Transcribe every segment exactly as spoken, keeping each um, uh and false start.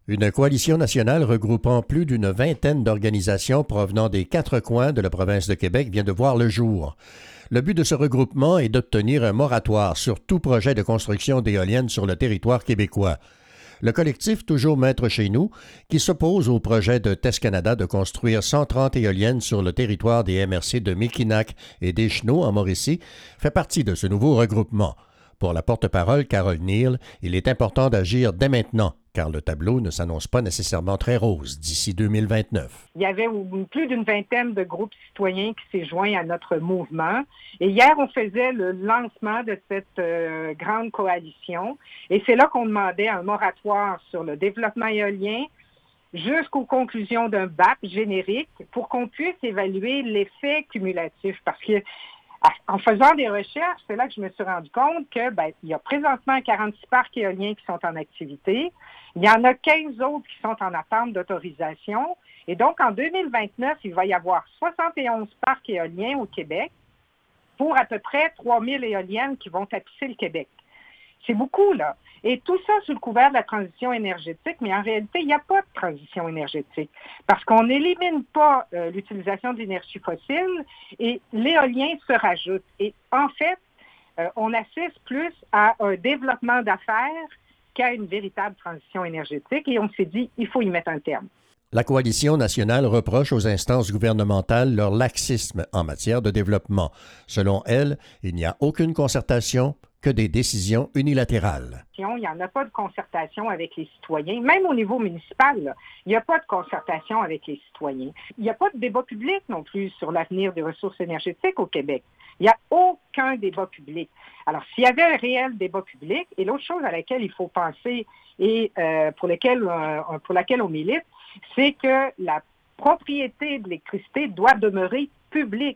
Une coalition nationale regroupant plus d'une vingtaine d'organisations provenant des quatre coins de la province de Québec vient de voir le jour. Le but de ce regroupement est d'obtenir un moratoire sur tout projet de construction d'éoliennes sur le territoire québécois. Le collectif Toujours Maître chez nous, qui s'oppose au projet de T E S Canada de construire cent trente éoliennes sur le territoire des M R C de Mekinac et d'Échenots en Mauricie, fait partie de ce nouveau regroupement. Pour la porte-parole Carole Neal, il est important d'agir dès maintenant, car le tableau ne s'annonce pas nécessairement très rose d'ici deux mille vingt-neuf. Il y avait plus d'une vingtaine de groupes citoyens qui s'est joints à notre mouvement. Et hier, on faisait le lancement de cette euh, grande coalition. Et c'est là qu'on demandait un moratoire sur le développement éolien jusqu'aux conclusions d'un B A P générique pour qu'on puisse évaluer l'effet cumulatif. Parce que en faisant des recherches, c'est là que je me suis rendu compte que ben, il y a présentement quarante-six parcs éoliens qui sont en activité. Il y en a quinze autres qui sont en attente d'autorisation. Et donc, en deux mille vingt-neuf, il va y avoir soixante et onze parcs éoliens au Québec pour à peu près trois mille éoliennes qui vont tapisser le Québec. C'est beaucoup, là. Et tout ça sous le couvert de la transition énergétique, mais en réalité, il n'y a pas de transition énergétique parce qu'on n'élimine pas euh, l'utilisation d'énergie fossile et l'éolien se rajoute. Et en fait, euh, on assiste plus à un développement d'affaires qu'à une véritable transition énergétique et on s'est dit, il faut y mettre un terme. La coalition nationale reproche aux instances gouvernementales leur laxisme en matière de développement. Selon elle, il n'y a aucune concertation, que des décisions unilatérales. Il n'y en a pas de concertation avec les citoyens, même au niveau municipal, là, il n'y a pas de concertation avec les citoyens. Il n'y a pas de débat public non plus sur l'avenir des ressources énergétiques au Québec. Il n'y a aucun débat public. Alors, s'il y avait un réel débat public, et l'autre chose à laquelle il faut penser et euh, pour, lequel, euh, pour laquelle on milite, c'est que la propriété de l'électricité doit demeurer publique.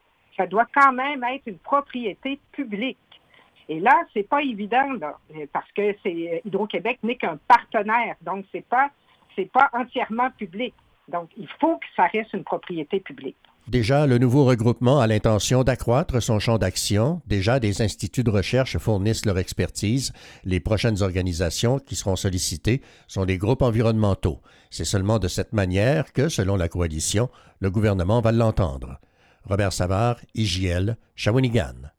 Ça doit quand même être une propriété publique. Et là, c'est pas évident, là, parce que c'est, Hydro-Québec n'est qu'un partenaire, donc c'est pas, c'est pas entièrement public. Donc, il faut que ça reste une propriété publique. Déjà, le nouveau regroupement a l'intention d'accroître son champ d'action. Déjà, des instituts de recherche fournissent leur expertise. Les prochaines organisations qui seront sollicitées sont les groupes environnementaux. C'est seulement de cette manière que, selon la coalition, le gouvernement va l'entendre. Robert Savard, I J L, Shawinigan.